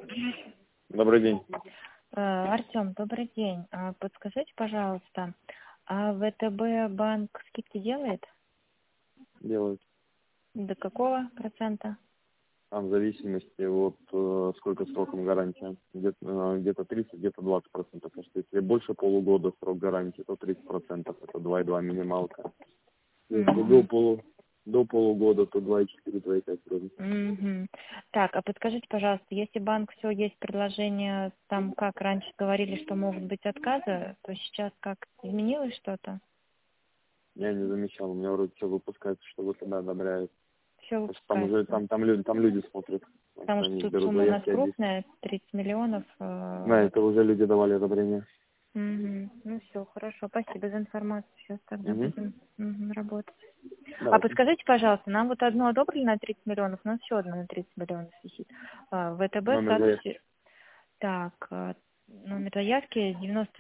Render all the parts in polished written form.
Добрый день. Артем, добрый день. Подскажите, пожалуйста, а ВТБ банк скидки делает? Делают. До какого процента? Там в зависимости от сколько сроком гарантия. Где-то 30, где-то 20%. Потому что если больше полугода срок гарантии, то 30%. Это 2,2 минималка. Если до полугода, то 2,4, 2,5 вроде. Мгм. Так, а подскажите, пожалуйста, если банк все есть предложение, там как раньше говорили, что могут быть отказы, то сейчас как изменилось что-то? Я не замечал. У меня вроде все выпускается, что вот тогда одобряют. Все Потому что там уже выпускается. там люди смотрят. Потому Потому что что они тут берут сумма у нас заявки один. крупная, 30 миллионов. Да, это уже люди давали одобрение. Мгм. Ну все, хорошо, спасибо за информацию. Сейчас тогда Угу. будем работать. А Давайте. подскажите, пожалуйста, нам вот одно одобрили на 30 миллионов, у нас еще одно на 30 миллионов висит. В ВТБ Номер заявки. статусе, так, номер заявки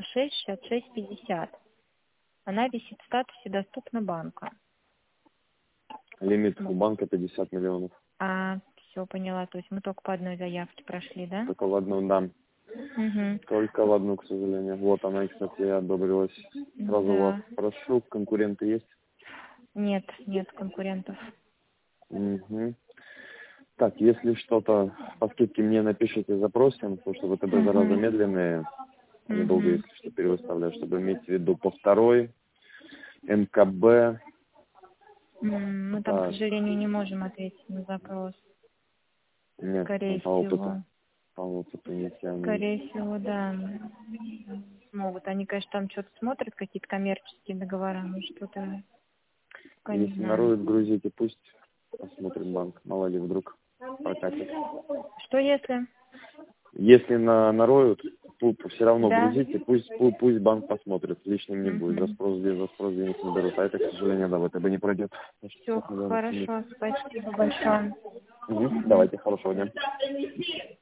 966650. Она висит в статусе «Доступна банка». Лимит у Ну, банка 50 миллионов. все, поняла. То есть мы только по одной заявке прошли, да? Только в одну дам. Угу. Только в одну, к сожалению. Вот она, кстати, одобрилась. Сразу вас Да. прошу, конкуренты есть? Нет, нет конкурентов. Угу. Так, если что-то по скидке мне напишите, запросим, потому что ВТБ зараза Угу. медленные, они долго, Угу. если что, перевыставляют, чтобы иметь в виду по второй, МКБ, Мы там, к так, сожалению, не можем ответить на запрос. нет, Скорее по опыту, всего. нет, я не... Скорее всего, да. Могут. Они, конечно, там что-то смотрят, какие-то коммерческие договора, но что-то пока не Если знаю. нароют, грузите, пусть посмотрим банк, мало ли вдруг прокатит. Что если? Если нароют, все равно Да? грузите, пусть банк посмотрит, лишним не будет, Угу. за спрос денег не берут, а это, к сожалению, да, ВТБ не пройдет. Все 60 миллионов нет. хорошо, спасибо большое. Мгм. Мгм. Давайте, хорошего дня.